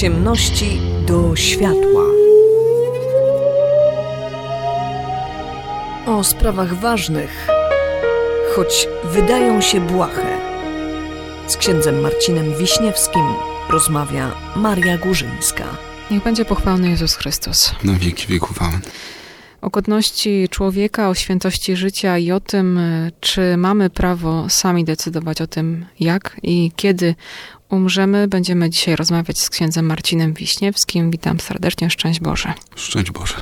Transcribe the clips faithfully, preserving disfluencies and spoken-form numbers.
ciemności do światła. O sprawach ważnych, choć wydają się błahe. Z księdzem Marcinem Wiśniewskim rozmawia Maria Górzyńska. Niech będzie pochwalony Jezus Chrystus. Na wieki wieków amen. O godności człowieka, o świętości życia i o tym, czy mamy prawo sami decydować o tym, jak i kiedy umrzemy, będziemy dzisiaj rozmawiać z księdzem Marcinem Wiśniewskim. Witam serdecznie, szczęść Boże. Szczęść Boże.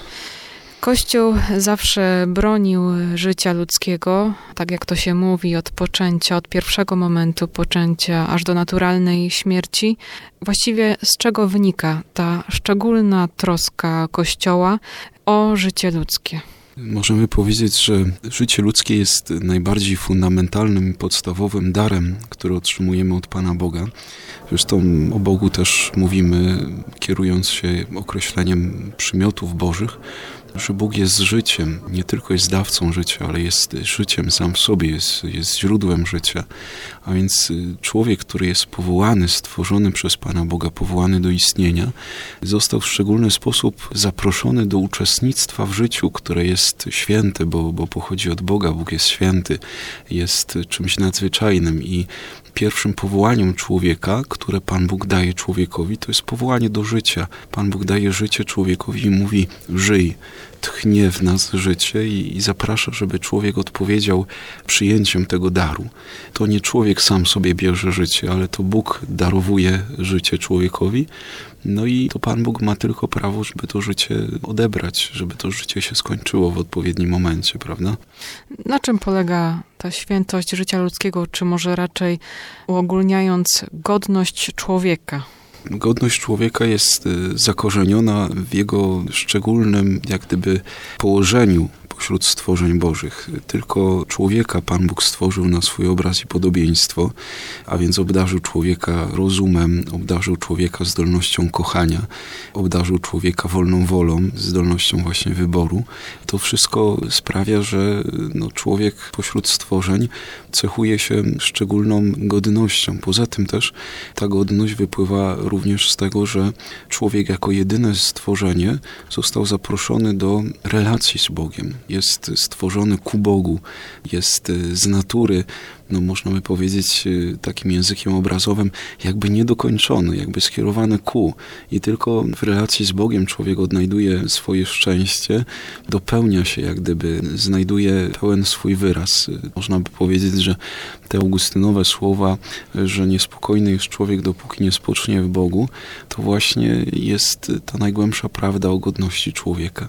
Kościół zawsze bronił życia ludzkiego, tak jak to się mówi, od poczęcia, od pierwszego momentu poczęcia, aż do naturalnej śmierci. Właściwie z czego wynika ta szczególna troska Kościoła o życie ludzkie? Możemy powiedzieć, że życie ludzkie jest najbardziej fundamentalnym i podstawowym darem, który otrzymujemy od Pana Boga. Zresztą o Bogu też mówimy, kierując się określeniem przymiotów bożych, że Bóg jest życiem, nie tylko jest dawcą życia, ale jest życiem sam w sobie, jest, jest źródłem życia. A więc człowiek, który jest powołany, stworzony przez Pana Boga, powołany do istnienia, został w szczególny sposób zaproszony do uczestnictwa w życiu, które jest święte, bo, bo pochodzi od Boga. Bóg jest święty, jest czymś nadzwyczajnym i pierwszym powołaniem człowieka, które Pan Bóg daje człowiekowi, to jest powołanie do życia. Pan Bóg daje życie człowiekowi i mówi: żyj, tchnie w nas życie i, i zaprasza, żeby człowiek odpowiedział przyjęciem tego daru. To nie człowiek sam sobie bierze życie, ale to Bóg darowuje życie człowiekowi. No i to Pan Bóg ma tylko prawo, żeby to życie odebrać, żeby to życie się skończyło w odpowiednim momencie, prawda? Na czym polega ta świętość życia ludzkiego, czy może raczej uogólniając godność człowieka? Godność człowieka jest zakorzeniona w jego szczególnym, jak gdyby, położeniu wśród stworzeń bożych. Tylko człowieka Pan Bóg stworzył na swój obraz i podobieństwo, a więc obdarzył człowieka rozumem, obdarzył człowieka zdolnością kochania, obdarzył człowieka wolną wolą, zdolnością właśnie wyboru. To wszystko sprawia, że no, człowiek pośród stworzeń cechuje się szczególną godnością. Poza tym też ta godność wypływa również z tego, że człowiek jako jedyne stworzenie został zaproszony do relacji z Bogiem. Jest stworzony ku Bogu, jest z natury, no można by powiedzieć takim językiem obrazowym, jakby niedokończony, jakby skierowany ku. I tylko w relacji z Bogiem człowiek odnajduje swoje szczęście, dopełnia się jak gdyby, znajduje pełen swój wyraz. Można by powiedzieć, że te augustynowe słowa, że niespokojny jest człowiek, dopóki nie spocznie w Bogu, to właśnie jest ta najgłębsza prawda o godności człowieka.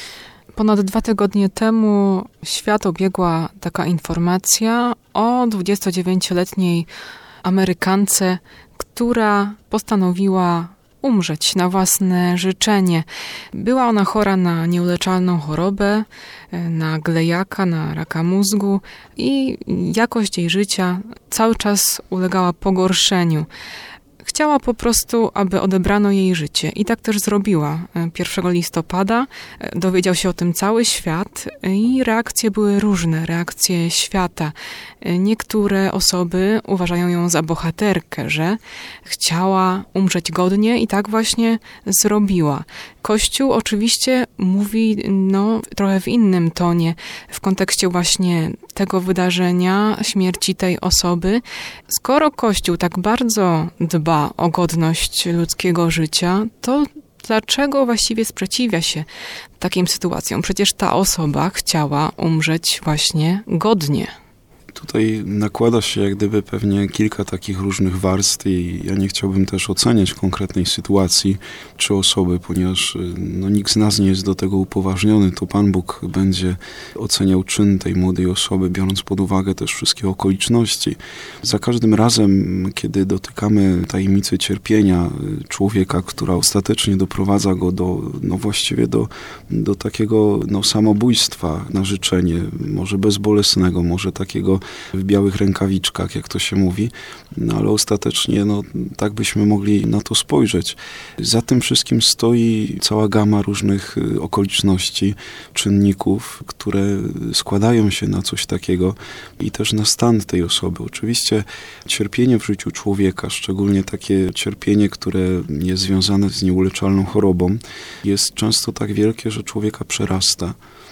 Ponad dwa tygodnie temu świat obiegła taka informacja o dwudziestodziewięcioletniej Amerykance, która postanowiła umrzeć na własne życzenie. Była ona chora na nieuleczalną chorobę, na glejaka, na raka mózgu i jakość jej życia cały czas ulegała pogorszeniu. Chciała po prostu, aby odebrano jej życie i tak też zrobiła. pierwszego listopada dowiedział się o tym cały świat i reakcje były różne, reakcje świata. Niektóre osoby uważają ją za bohaterkę, że chciała umrzeć godnie i tak właśnie zrobiła. Kościół oczywiście mówi no, trochę w innym tonie, w kontekście właśnie tego wydarzenia, śmierci tej osoby. Skoro Kościół tak bardzo dba o godność ludzkiego życia, to dlaczego właściwie sprzeciwia się takim sytuacjom? Przecież ta osoba chciała umrzeć właśnie godnie. Tutaj nakłada się jak gdyby pewnie kilka takich różnych warstw i ja nie chciałbym też oceniać konkretnej sytuacji czy osoby, ponieważ no, nikt z nas nie jest do tego upoważniony. To Pan Bóg będzie oceniał czyn tej młodej osoby, biorąc pod uwagę też wszystkie okoliczności. Za każdym razem, kiedy dotykamy tajemnicy cierpienia człowieka, która ostatecznie doprowadza go do, no właściwie do, do takiego no, samobójstwa na życzenie, może bezbolesnego, może takiego w białych rękawiczkach, jak to się mówi, no ale ostatecznie no, tak byśmy mogli na to spojrzeć. Za tym wszystkim stoi cała gama różnych okoliczności, czynników, które składają się na coś takiego i też na stan tej osoby. Oczywiście cierpienie w życiu człowieka, szczególnie takie cierpienie, które jest związane z nieuleczalną chorobą, jest często tak wielkie, że człowieka przerasta.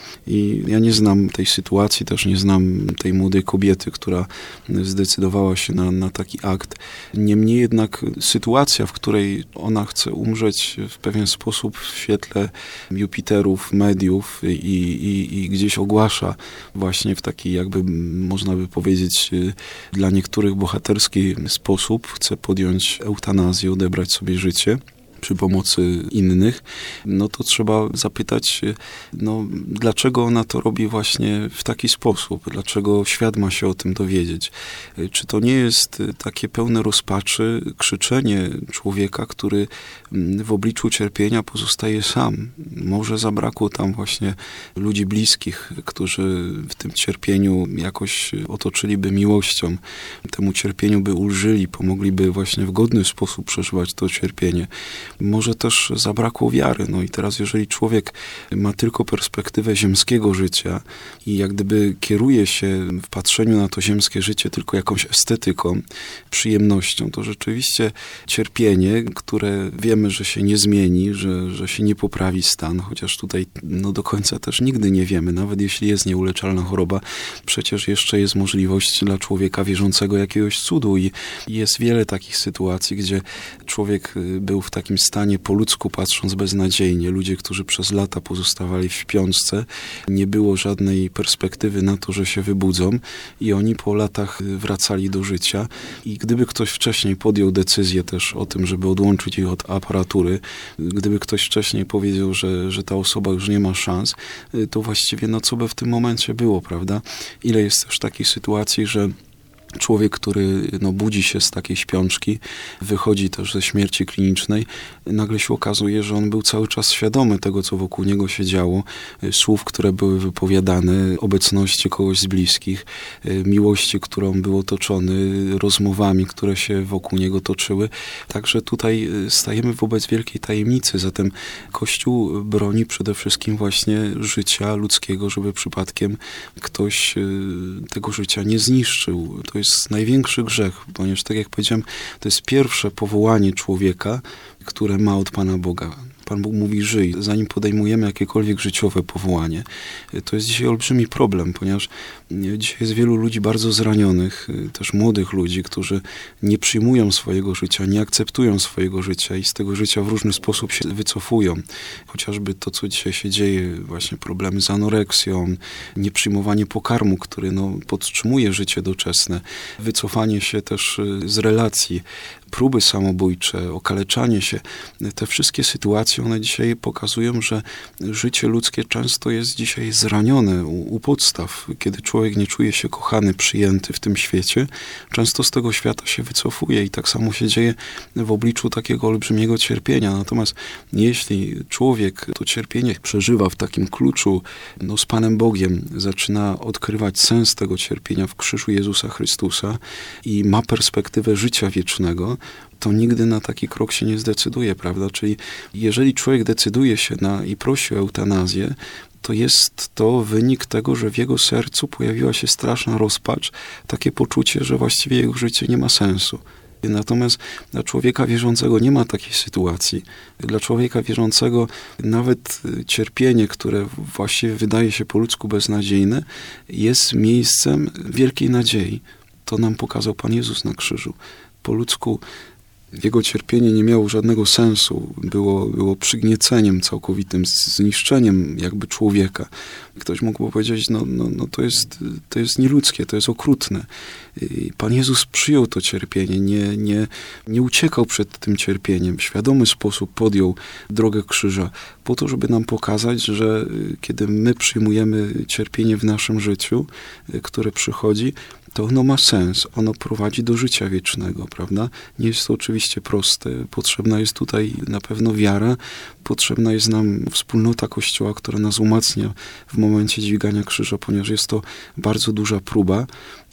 I ja nie znam tej sytuacji, też nie znam tej młodej kobiety, która zdecydowała się na, na taki akt. Niemniej jednak sytuacja, w której ona chce umrzeć w pewien sposób w świetle Jupiterów, mediów i, i, i gdzieś ogłasza właśnie w taki, jakby można by powiedzieć, dla niektórych bohaterski sposób, chce podjąć eutanazję, odebrać sobie życie przy pomocy innych, no to trzeba zapytać, no, dlaczego ona to robi właśnie w taki sposób? Dlaczego świat ma się o tym dowiedzieć? Czy to nie jest takie pełne rozpaczy krzyczenie człowieka, który w obliczu cierpienia pozostaje sam? Może zabrakło tam właśnie ludzi bliskich, którzy w tym cierpieniu jakoś otoczyliby miłością, temu cierpieniu by ulżyli, pomogliby właśnie w godny sposób przeżywać to cierpienie. Może też zabrakło wiary. No i teraz jeżeli człowiek ma tylko perspektywę ziemskiego życia i jak gdyby kieruje się w patrzeniu na to ziemskie życie tylko jakąś estetyką, przyjemnością, to rzeczywiście cierpienie, które wiemy, że się nie zmieni, że, że się nie poprawi stan, chociaż tutaj no do końca też nigdy nie wiemy, nawet jeśli jest nieuleczalna choroba, przecież jeszcze jest możliwość dla człowieka wierzącego jakiegoś cudu i jest wiele takich sytuacji, gdzie człowiek był w takim stanie po ludzku patrząc beznadziejnie. Ludzie, którzy przez lata pozostawali w śpiączce, nie było żadnej perspektywy na to, że się wybudzą i oni po latach wracali do życia i gdyby ktoś wcześniej podjął decyzję też o tym, żeby odłączyć ich od aparatury, gdyby ktoś wcześniej powiedział, że, że ta osoba już nie ma szans, to właściwie no co by w tym momencie było, prawda? Ile jest też takich sytuacji, że człowiek, który no, budzi się z takiej śpiączki, wychodzi też ze śmierci klinicznej, nagle się okazuje, że on był cały czas świadomy tego, co wokół niego się działo, słów, które były wypowiadane, obecności kogoś z bliskich, miłości, którą był otoczony, rozmowami, które się wokół niego toczyły. Także tutaj stajemy wobec wielkiej tajemnicy. Zatem Kościół broni przede wszystkim właśnie życia ludzkiego, żeby przypadkiem ktoś tego życia nie zniszczył. To jest największy grzech, ponieważ tak jak powiedziałem, to jest pierwsze powołanie człowieka, które ma od Pana Boga. Pan Bóg mówi, żyj, zanim podejmujemy jakiekolwiek życiowe powołanie. To jest dzisiaj olbrzymi problem, ponieważ dzisiaj jest wielu ludzi bardzo zranionych, też młodych ludzi, którzy nie przyjmują swojego życia, nie akceptują swojego życia i z tego życia w różny sposób się wycofują. Chociażby to, co dzisiaj się dzieje, właśnie problemy z anoreksją, nieprzyjmowanie pokarmu, który no, podtrzymuje życie doczesne, wycofanie się też z relacji, próby samobójcze, okaleczanie się. Te wszystkie sytuacje, one dzisiaj pokazują, że życie ludzkie często jest dzisiaj zranione u, u podstaw. Kiedy człowiek nie czuje się kochany, przyjęty w tym świecie, często z tego świata się wycofuje i tak samo się dzieje w obliczu takiego olbrzymiego cierpienia. Natomiast jeśli człowiek to cierpienie przeżywa w takim kluczu no, z Panem Bogiem, zaczyna odkrywać sens tego cierpienia w krzyżu Jezusa Chrystusa i ma perspektywę życia wiecznego, to nigdy na taki krok się nie zdecyduje, prawda? Czyli jeżeli człowiek decyduje się na i prosi o eutanazję, to jest to wynik tego, że w jego sercu pojawiła się straszna rozpacz, takie poczucie, że właściwie jego życie nie ma sensu. Natomiast dla człowieka wierzącego nie ma takiej sytuacji. Dla człowieka wierzącego nawet cierpienie, które właściwie wydaje się po ludzku beznadziejne, jest miejscem wielkiej nadziei. To nam pokazał Pan Jezus na krzyżu. Po ludzku jego cierpienie nie miało żadnego sensu, było, było przygnieceniem całkowitym, zniszczeniem jakby człowieka. Ktoś mógł powiedzieć, no, no, no to jest, to jest nieludzkie, to jest okrutne. I Pan Jezus przyjął to cierpienie, nie, nie, nie uciekał przed tym cierpieniem, w świadomy sposób podjął drogę krzyża, po to, żeby nam pokazać, że kiedy my przyjmujemy cierpienie w naszym życiu, które przychodzi, to ono ma sens, ono prowadzi do życia wiecznego, prawda? Nie jest to oczywiście proste, potrzebna jest tutaj na pewno wiara, potrzebna jest nam wspólnota Kościoła, która nas umacnia w momencie dźwigania krzyża, ponieważ jest to bardzo duża próba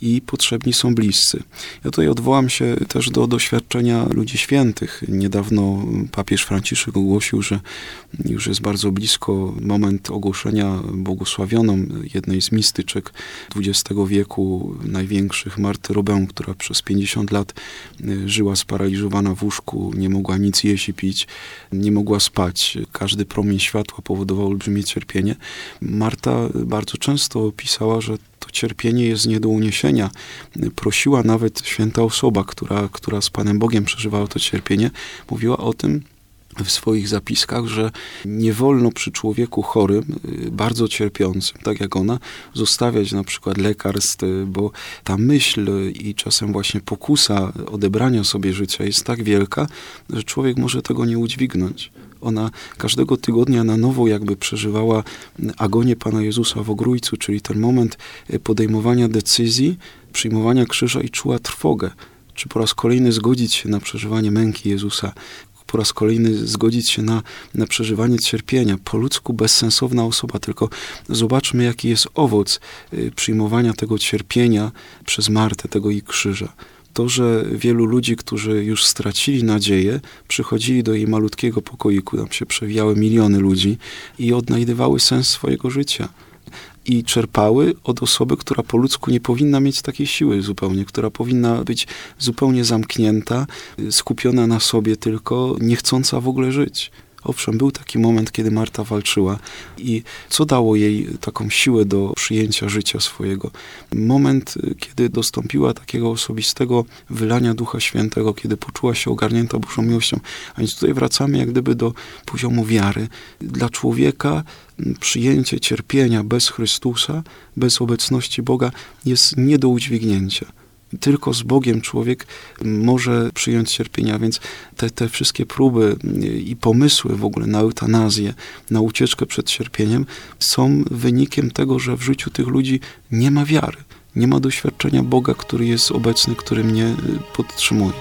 i potrzebni są bliscy. Ja tutaj odwołam się też do doświadczenia ludzi świętych. Niedawno papież Franciszek ogłosił, że już jest bardzo blisko moment ogłoszenia błogosławioną jednej z mistyczek dwudziestego wieku, największych, Marty Robin, która przez pięćdziesiąt lat żyła sparaliżowana w łóżku, nie mogła nic jeść i pić, nie mogła spać. Każdy promień światła powodował olbrzymie cierpienie. Marta bardzo często pisała, że to cierpienie jest nie do uniesienia. Prosiła nawet święta osoba, która, która z Panem Bogiem przeżywała to cierpienie, mówiła o tym w swoich zapiskach, że nie wolno przy człowieku chorym, bardzo cierpiącym, tak jak ona, zostawiać na przykład lekarstw, bo ta myśl i czasem właśnie pokusa odebrania sobie życia jest tak wielka, że człowiek może tego nie udźwignąć. Ona każdego tygodnia na nowo jakby przeżywała agonię Pana Jezusa w Ogrójcu, czyli ten moment podejmowania decyzji, przyjmowania krzyża i czuła trwogę. Czy po raz kolejny zgodzić się na przeżywanie męki Jezusa, po raz kolejny zgodzić się na, na przeżywanie cierpienia. Po ludzku bezsensowna osoba, tylko zobaczmy, jaki jest owoc przyjmowania tego cierpienia przez Martę, tego jej krzyża. To, że wielu ludzi, którzy już stracili nadzieję, przychodzili do jej malutkiego pokoiku, tam się przewijały miliony ludzi i odnajdywały sens swojego życia. I czerpały od osoby, która po ludzku nie powinna mieć takiej siły zupełnie, która powinna być zupełnie zamknięta, skupiona na sobie tylko, niechcąca w ogóle żyć. Owszem, był taki moment, kiedy Marta walczyła i co dało jej taką siłę do przyjęcia życia swojego? Moment, kiedy dostąpiła takiego osobistego wylania Ducha Świętego, kiedy poczuła się ogarnięta Bożą miłością. A więc tutaj wracamy jak gdyby do poziomu wiary. Dla człowieka przyjęcie cierpienia bez Chrystusa, bez obecności Boga jest nie do udźwignięcia. Tylko z Bogiem człowiek może przyjąć cierpienia, więc te, te wszystkie próby i pomysły w ogóle na eutanazję, na ucieczkę przed cierpieniem są wynikiem tego, że w życiu tych ludzi nie ma wiary, nie ma doświadczenia Boga, który jest obecny, który mnie podtrzymuje.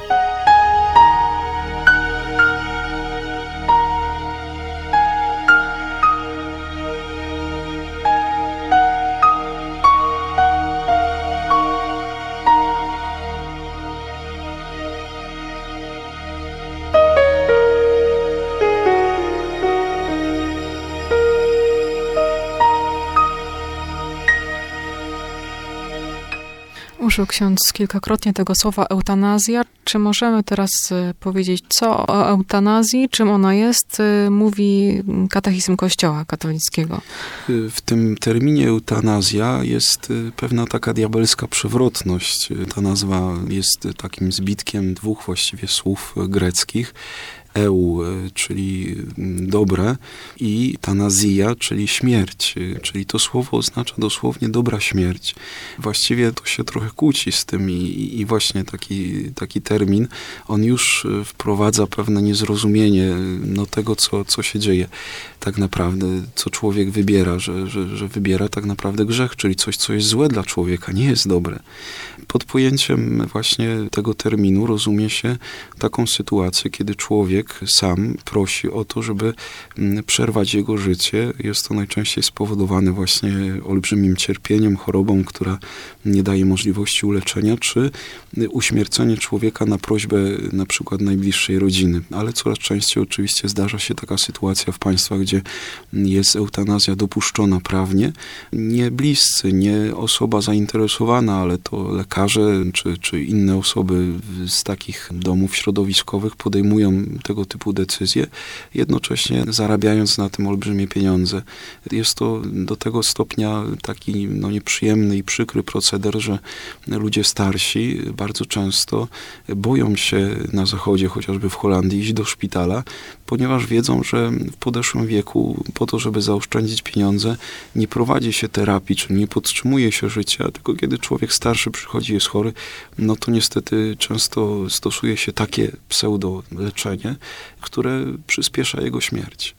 Użył ksiądz kilkakrotnie tego słowa eutanazja. Czy możemy teraz powiedzieć, co o eutanazji, czym ona jest, mówi katechizm Kościoła katolickiego? W tym terminie eutanazja jest pewna taka diabelska przewrotność. Ta nazwa jest takim zbitkiem dwóch właściwie słów greckich. Eu, czyli dobre, i tanazja, czyli śmierć, czyli to słowo oznacza dosłownie dobra śmierć. Właściwie to się trochę kłóci z tym i, i właśnie taki, taki termin, on już wprowadza pewne niezrozumienie no, tego, co, co się dzieje tak naprawdę, co człowiek wybiera, że, że, że wybiera tak naprawdę grzech, czyli coś, co jest złe dla człowieka, nie jest dobre. Pod pojęciem właśnie tego terminu rozumie się taką sytuację, kiedy człowiek sam prosi o to, żeby przerwać jego życie. Jest to najczęściej spowodowane właśnie olbrzymim cierpieniem, chorobą, która nie daje możliwości uleczenia, czy uśmiercenie człowieka na prośbę na przykład najbliższej rodziny. Ale coraz częściej oczywiście zdarza się taka sytuacja w państwach, gdzie jest eutanazja dopuszczona prawnie. Nie bliscy, nie osoba zainteresowana, ale to lekarze czy, czy inne osoby z takich domów środowiskowych podejmują tego typu decyzje, jednocześnie zarabiając na tym olbrzymie pieniądze. Jest to do tego stopnia taki no, nieprzyjemny i przykry proceder, że ludzie starsi bardzo często boją się na zachodzie, chociażby w Holandii, iść do szpitala, ponieważ wiedzą, że w podeszłym wieku po to, żeby zaoszczędzić pieniądze, nie prowadzi się terapii, czyli nie podtrzymuje się życia, tylko kiedy człowiek starszy przychodzi, jest chory, no to niestety często stosuje się takie pseudoleczenie, które przyspiesza jego śmierć.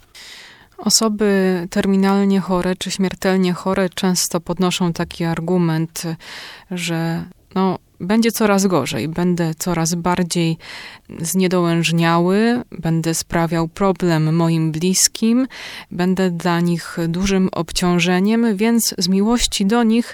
Osoby terminalnie chore czy śmiertelnie chore często podnoszą taki argument, że no, będzie coraz gorzej, będę coraz bardziej zniedołężniały, będę sprawiał problem moim bliskim, będę dla nich dużym obciążeniem, więc z miłości do nich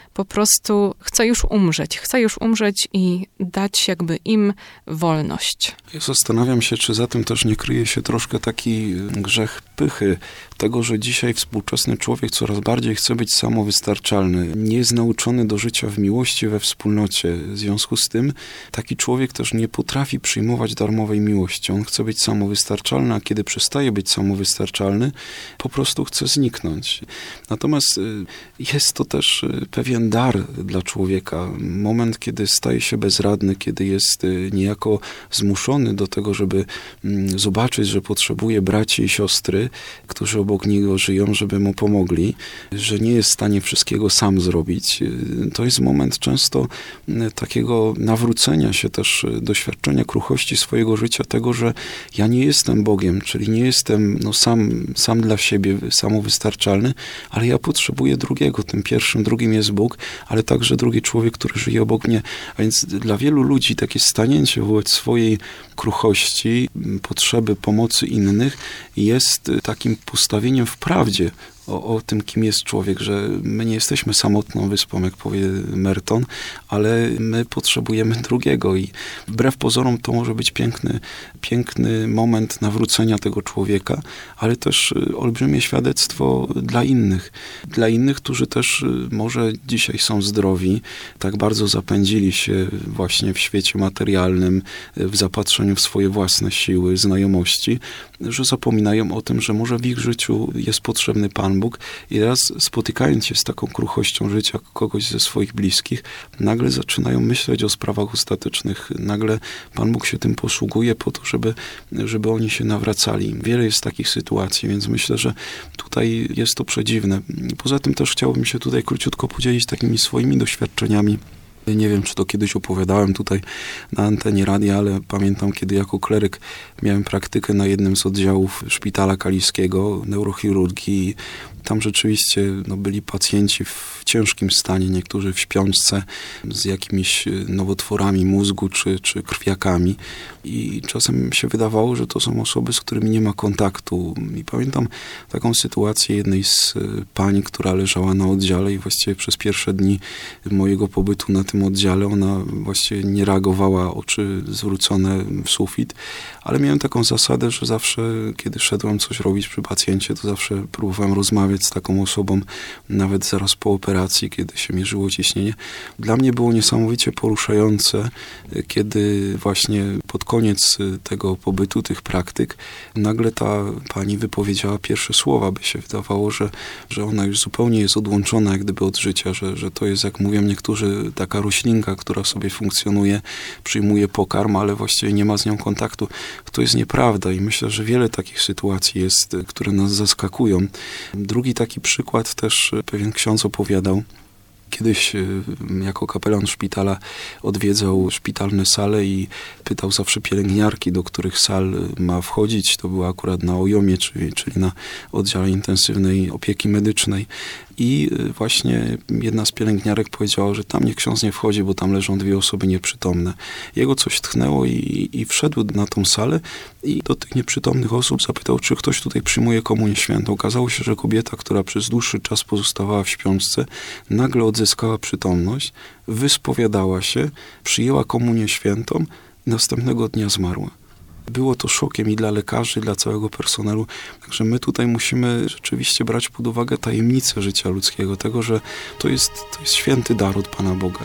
po prostu chce już umrzeć. Chce już umrzeć i dać jakby im wolność. Ja zastanawiam się, czy za tym też nie kryje się troszkę taki grzech pychy, tego, że dzisiaj współczesny człowiek coraz bardziej chce być samowystarczalny. Nie jest nauczony do życia w miłości, we wspólnocie. W związku z tym taki człowiek też nie potrafi przyjmować darmowej miłości. On chce być samowystarczalny, a kiedy przestaje być samowystarczalny, po prostu chce zniknąć. Natomiast jest to też pewien dar dla człowieka. Moment, kiedy staje się bezradny, kiedy jest niejako zmuszony do tego, żeby zobaczyć, że potrzebuje braci i siostry, którzy obok niego żyją, żeby mu pomogli, że nie jest w stanie wszystkiego sam zrobić. To jest moment często takiego nawrócenia się też, doświadczenia kruchości swojego życia, tego, że ja nie jestem Bogiem, czyli nie jestem no, sam, sam dla siebie samowystarczalny, ale ja potrzebuję drugiego. Tym pierwszym, drugim jest Bóg, ale także drugi człowiek, który żyje obok mnie. A więc dla wielu ludzi takie stanięcie wobec swojej kruchości, potrzeby pomocy innych jest takim postawieniem w prawdzie o, o tym, kim jest człowiek, że my nie jesteśmy samotną wyspą, jak powie Merton, ale my potrzebujemy drugiego i wbrew pozorom to może być piękny, piękny moment nawrócenia tego człowieka, ale też olbrzymie świadectwo dla innych. Dla innych, którzy też może dzisiaj są zdrowi, tak bardzo zapędzili się właśnie w świecie materialnym, w zapatrzeniu w swoje własne siły, znajomości, że zapominają o tym, że może w ich życiu jest potrzebny Pan Bóg i raz spotykając się z taką kruchością życia kogoś ze swoich bliskich, nagle zaczynają myśleć o sprawach ostatecznych. Nagle Pan Bóg się tym posługuje po to, żeby, żeby oni się nawracali. Wiele jest takich sytuacji, więc myślę, że tutaj jest to przedziwne. Poza tym też chciałbym się tutaj króciutko podzielić takimi swoimi doświadczeniami. Nie wiem, czy to kiedyś opowiadałem tutaj na antenie radia, ale pamiętam, kiedy jako kleryk miałem praktykę na jednym z oddziałów szpitala kaliskiego, neurochirurgii. Tam rzeczywiście no, byli pacjenci w ciężkim stanie, niektórzy w śpiączce z jakimiś nowotworami mózgu czy, czy krwiakami. I czasem się wydawało, że to są osoby, z którymi nie ma kontaktu. I pamiętam taką sytuację jednej z pań, która leżała na oddziale i właściwie przez pierwsze dni mojego pobytu na tym oddziale ona właściwie nie reagowała, oczy zwrócone w sufit, ale miałem taką zasadę, że zawsze, kiedy szedłem coś robić przy pacjencie, to zawsze próbowałem rozmawiać z taką osobą, nawet zaraz po operacji, kiedy się mierzyło ciśnienie. Dla mnie było niesamowicie poruszające, kiedy właśnie pod koniec tego pobytu, tych praktyk, nagle ta pani wypowiedziała pierwsze słowa, by się wydawało, że, że ona już zupełnie jest odłączona jak gdyby od życia, że, że to jest, jak mówią niektórzy, taka roślinka, która sobie funkcjonuje, przyjmuje pokarm, ale właściwie nie ma z nią kontaktu. To jest nieprawda i myślę, że wiele takich sytuacji jest, które nas zaskakują. Drugi taki przykład też pewien ksiądz opowiadał. Kiedyś jako kapelan szpitala odwiedzał szpitalne sale i pytał zawsze pielęgniarki, do których sal ma wchodzić. To było akurat na O J O M-ie, czyli, czyli na oddziale intensywnej opieki medycznej. I właśnie jedna z pielęgniarek powiedziała, że tam niech ksiądz nie wchodzi, bo tam leżą dwie osoby nieprzytomne. Jego coś tchnęło i, i wszedł na tą salę i do tych nieprzytomnych osób zapytał, czy ktoś tutaj przyjmuje komunię świętą. Okazało się, że kobieta, która przez dłuższy czas pozostawała w śpiączce, nagle odzyskała przytomność, wyspowiadała się, przyjęła komunię świętą i następnego dnia zmarła. Było to szokiem i dla lekarzy, i dla całego personelu. Także my tutaj musimy rzeczywiście brać pod uwagę tajemnicę życia ludzkiego, tego, że to jest, to jest święty dar od Pana Boga.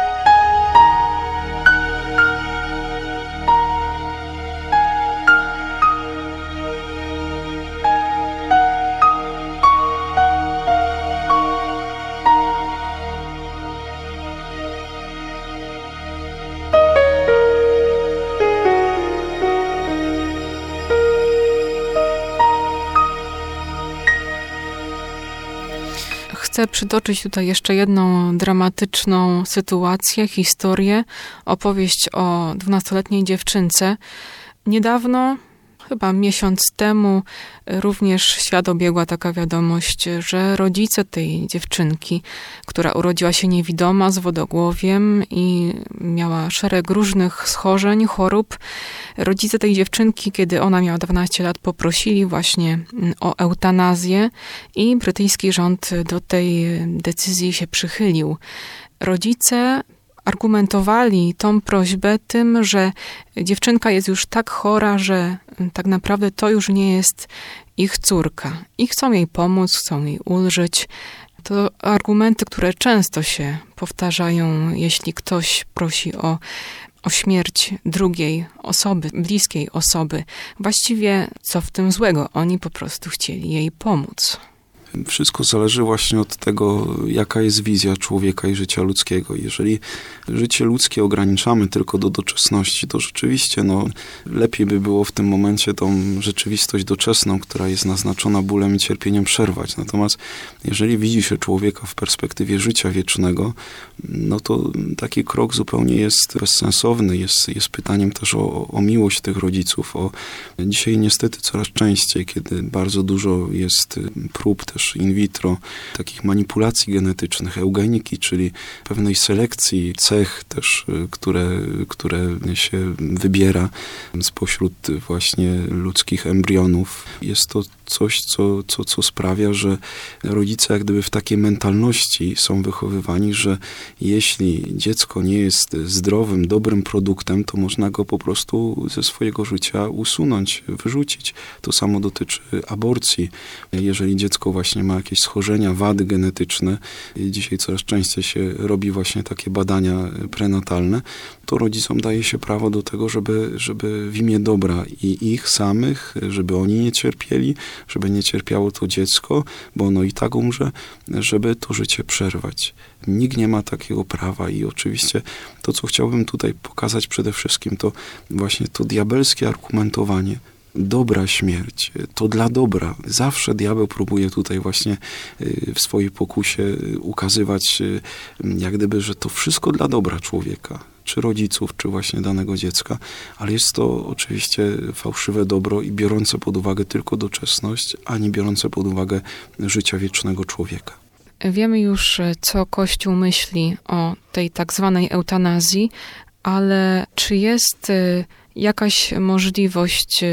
Chcę przytoczyć tutaj jeszcze jedną dramatyczną sytuację, historię, opowieść o dwunastoletniej dziewczynce. Niedawno, chyba miesiąc temu, również świat obiegła taka wiadomość, że rodzice tej dziewczynki, która urodziła się niewidoma, z wodogłowiem i miała szereg różnych schorzeń, chorób, rodzice tej dziewczynki, kiedy ona miała dwanaście lat, poprosili właśnie o eutanazję i brytyjski rząd do tej decyzji się przychylił. Rodzice argumentowali tą prośbę tym, że dziewczynka jest już tak chora, że tak naprawdę to już nie jest ich córka. I chcą jej pomóc, chcą jej ulżyć. To argumenty, które często się powtarzają, jeśli ktoś prosi o, o śmierć drugiej osoby, bliskiej osoby. Właściwie co w tym złego? Oni po prostu chcieli jej pomóc. Wszystko zależy właśnie od tego, jaka jest wizja człowieka i życia ludzkiego. Jeżeli życie ludzkie ograniczamy tylko do doczesności, to rzeczywiście no, lepiej by było w tym momencie tą rzeczywistość doczesną, która jest naznaczona bólem i cierpieniem, przerwać. Natomiast jeżeli widzi się człowieka w perspektywie życia wiecznego, no to taki krok zupełnie jest bezsensowny. Jest, jest pytaniem też o, o miłość tych rodziców. O, dzisiaj niestety coraz częściej, kiedy bardzo dużo jest prób też in vitro, takich manipulacji genetycznych, eugeniki, czyli pewnej selekcji cech też, które, które się wybiera spośród właśnie ludzkich embrionów. Jest to coś, co, co, co sprawia, że rodzice jak gdyby w takiej mentalności są wychowywani, że jeśli dziecko nie jest zdrowym, dobrym produktem, to można go po prostu ze swojego życia usunąć, wyrzucić. To samo dotyczy aborcji. Jeżeli dziecko właśnie ma jakieś schorzenia, wady genetyczne, dzisiaj coraz częściej się robi właśnie takie badania prenatalne, to rodzicom daje się prawo do tego, żeby, żeby w imię dobra i ich samych, żeby oni nie cierpieli, żeby nie cierpiało to dziecko, bo ono i tak umrze, żeby to życie przerwać. Nikt nie ma takiego prawa i oczywiście to, co chciałbym tutaj pokazać przede wszystkim, to właśnie to diabelskie argumentowanie. Dobra śmierć, to dla dobra. Zawsze diabeł próbuje tutaj właśnie w swojej pokusie ukazywać, jak gdyby, że to wszystko dla dobra człowieka, czy rodziców, czy właśnie danego dziecka, ale jest to oczywiście fałszywe dobro i biorące pod uwagę tylko doczesność, a nie biorące pod uwagę życia wiecznego człowieka. Wiemy już, co Kościół myśli o tej tak zwanej eutanazji, ale czy jest jakaś możliwość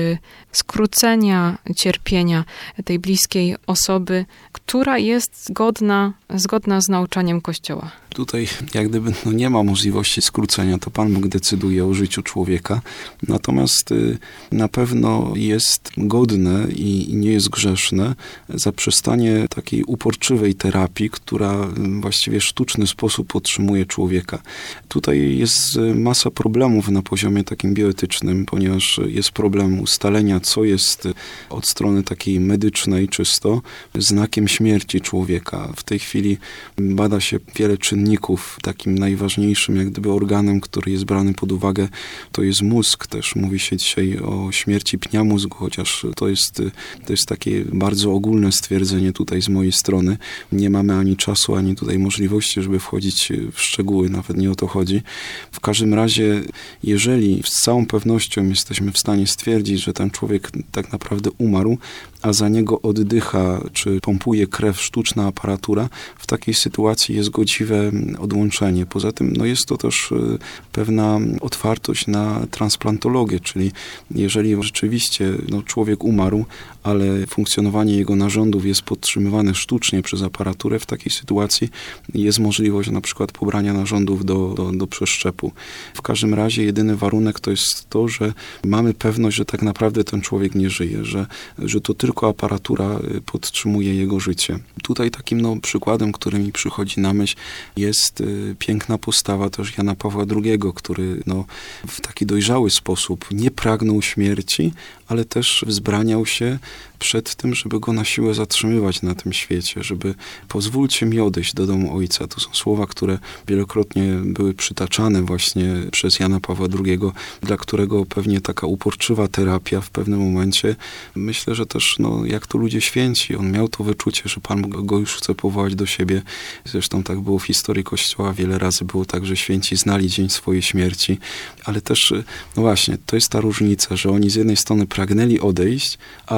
skrócenia cierpienia tej bliskiej osoby, która jest zgodna, zgodna z nauczaniem Kościoła? Tutaj jak gdyby no nie ma możliwości skrócenia, to Pan Bóg decyduje o życiu człowieka, natomiast y, na pewno jest godne i, i nie jest grzeszne zaprzestanie takiej uporczywej terapii, która y, właściwie w sztuczny sposób podtrzymuje człowieka. Tutaj jest y, masa problemów na poziomie takim bioetycznym, ponieważ jest problem ustalenia, co jest y, od strony takiej medycznej czysto znakiem śmierci człowieka. W tej chwili bada się wiele czynników. Takim najważniejszym jak gdyby organem, który jest brany pod uwagę, to jest mózg. Też mówi się dzisiaj o śmierci pnia mózgu, chociaż to jest, to jest takie bardzo ogólne stwierdzenie tutaj z mojej strony. Nie mamy ani czasu, ani tutaj możliwości, żeby wchodzić w szczegóły, nawet nie o to chodzi. W każdym razie, jeżeli z całą pewnością jesteśmy w stanie stwierdzić, że ten człowiek tak naprawdę umarł, a za niego oddycha, czy pompuje krew sztuczna aparatura, w takiej sytuacji jest godziwe odłączenie. Poza tym no jest to też pewna otwartość na transplantologię, czyli jeżeli rzeczywiście no, człowiek umarł, ale funkcjonowanie jego narządów jest podtrzymywane sztucznie przez aparaturę, w takiej sytuacji jest możliwość na przykład pobrania narządów do, do, do przeszczepu. W każdym razie jedyny warunek to jest to, że mamy pewność, że tak naprawdę ten człowiek nie żyje, że, że to tylko aparatura podtrzymuje jego życie. Tutaj takim no, przykładem, który mi przychodzi na myśl, jest y, piękna postawa też Jana Pawła drugiego, który no, w taki dojrzały sposób nie pragnął śmierci, ale też wzbraniał się przed tym, żeby go na siłę zatrzymywać na tym świecie, żeby pozwólcie mi odejść do domu Ojca. To są słowa, które wielokrotnie były przytaczane właśnie przez Jana Pawła drugiego, dla którego pewnie taka uporczywa terapia w pewnym momencie, myślę, że też no, jak to ludzie święci, on miał to wyczucie, że Pan go już chce powołać do siebie. Zresztą tak było w historii Kościoła, wiele razy było tak, że święci znali dzień swojej śmierci, ale też, no właśnie, to jest ta różnica, że oni z jednej strony pragnęli odejść, ale zostawili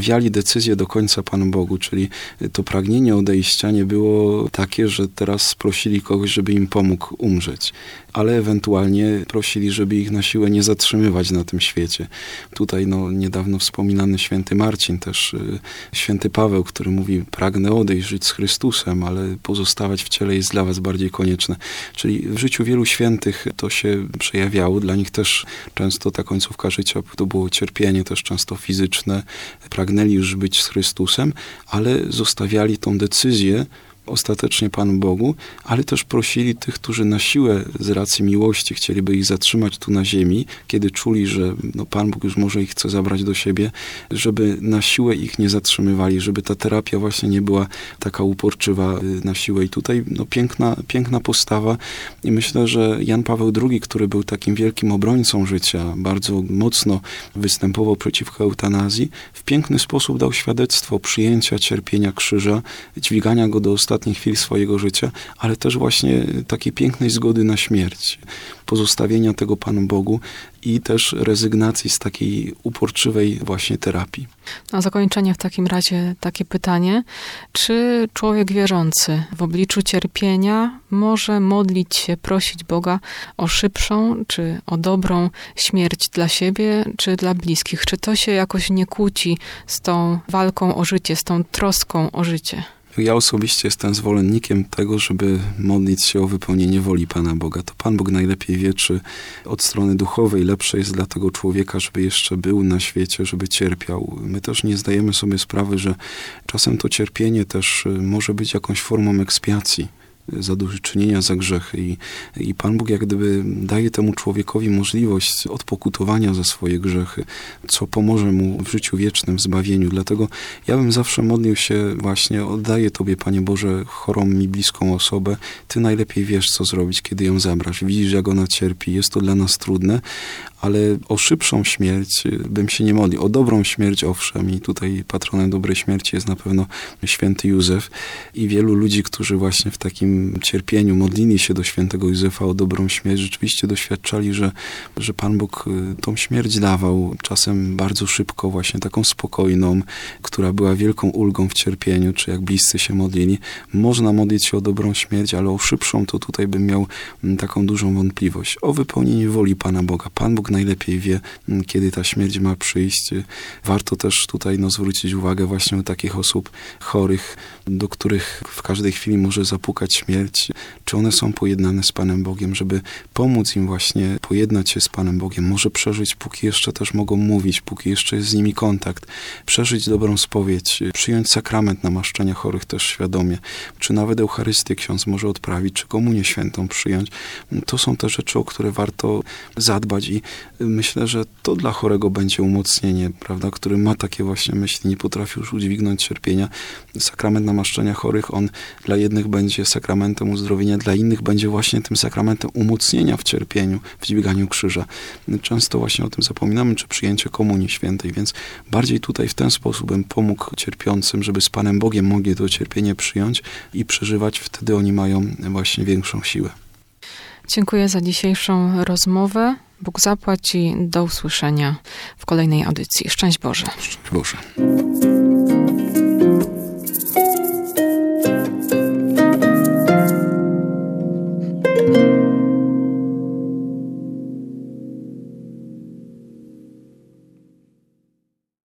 zostawiali decyzję do końca Panu Bogu, czyli to pragnienie odejścia nie było takie, że teraz prosili kogoś, żeby im pomógł umrzeć, ale ewentualnie prosili, żeby ich na siłę nie zatrzymywać na tym świecie. Tutaj no, niedawno wspominany święty Marcin, też y, święty Paweł, który mówi, pragnę odejść, żyć z Chrystusem, ale pozostawać w ciele jest dla was bardziej konieczne. Czyli w życiu wielu świętych to się przejawiało. Dla nich też często ta końcówka życia to było cierpienie, też często fizyczne. Pragnęli już być z Chrystusem, ale zostawiali tą decyzję ostatecznie Panu Bogu, ale też prosili tych, którzy na siłę z racji miłości chcieliby ich zatrzymać tu na ziemi, kiedy czuli, że no, Pan Bóg już może ich chce zabrać do siebie, żeby na siłę ich nie zatrzymywali, żeby ta terapia właśnie nie była taka uporczywa na siłę. I tutaj no, piękna, piękna postawa i myślę, że Jan Paweł drugi, który był takim wielkim obrońcą życia, bardzo mocno występował przeciwko eutanazji, w piękny sposób dał świadectwo przyjęcia cierpienia krzyża, dźwigania go do ostatniej chwil swojego życia, ale też właśnie takiej pięknej zgody na śmierć, pozostawienia tego Panu Bogu i też rezygnacji z takiej uporczywej właśnie terapii. Na zakończenie w takim razie takie pytanie, czy człowiek wierzący w obliczu cierpienia może modlić się, prosić Boga o szybszą, czy o dobrą śmierć dla siebie, czy dla bliskich? Czy to się jakoś nie kłóci z tą walką o życie, z tą troską o życie? Ja osobiście jestem zwolennikiem tego, żeby modlić się o wypełnienie woli Pana Boga. To Pan Bóg najlepiej wie, czy od strony duchowej lepsze jest dla tego człowieka, żeby jeszcze był na świecie, żeby cierpiał. My też nie zdajemy sobie sprawy, że czasem to cierpienie też może być jakąś formą ekspiacji, zadośćuczynienia za grzechy i, i Pan Bóg jak gdyby daje temu człowiekowi możliwość odpokutowania za swoje grzechy, co pomoże mu w życiu wiecznym, w zbawieniu. Dlatego ja bym zawsze modlił się właśnie, oddaję Tobie, Panie Boże, chorą mi bliską osobę. Ty najlepiej wiesz, co zrobić, kiedy ją zabrasz. Widzisz, jak ona cierpi. Jest to dla nas trudne, ale o szybszą śmierć bym się nie modlił. O dobrą śmierć owszem i tutaj patronem dobrej śmierci jest na pewno święty Józef i wielu ludzi, którzy właśnie w takim cierpieniu modlili się do świętego Józefa o dobrą śmierć, rzeczywiście doświadczali, że, że Pan Bóg tą śmierć dawał, czasem bardzo szybko, właśnie taką spokojną, która była wielką ulgą w cierpieniu, czy jak bliscy się modlili. Można modlić się o dobrą śmierć, ale o szybszą to tutaj bym miał taką dużą wątpliwość. O wypełnienie woli Pana Boga. Pan Bóg najlepiej wie, kiedy ta śmierć ma przyjść. Warto też tutaj no, zwrócić uwagę właśnie o takich osób chorych, do których w każdej chwili może zapukać śmierć, czy one są pojednane z Panem Bogiem, żeby pomóc im właśnie pojednać się z Panem Bogiem, może przeżyć, póki jeszcze też mogą mówić, póki jeszcze jest z nimi kontakt, przeżyć dobrą spowiedź, przyjąć sakrament namaszczenia chorych też świadomie, czy nawet Eucharystię ksiądz może odprawić, czy komunię świętą przyjąć. To są te rzeczy, o które warto zadbać i myślę, że to dla chorego będzie umocnienie, prawda, który ma takie właśnie myśli, nie potrafi już udźwignąć cierpienia. Sakrament namaszczenia chorych, on dla jednych będzie sakramentem uzdrowienia, dla innych będzie właśnie tym sakramentem umocnienia w cierpieniu, w dźwiganiu krzyża. Często właśnie o tym zapominamy, czy przyjęcie komunii świętej, więc bardziej tutaj w ten sposób bym pomógł cierpiącym, żeby z Panem Bogiem mogli to cierpienie przyjąć i przeżywać, wtedy oni mają właśnie większą siłę. Dziękuję za dzisiejszą rozmowę. Bóg zapłać i do usłyszenia w kolejnej audycji. Szczęść Boże. Szczęść Boże.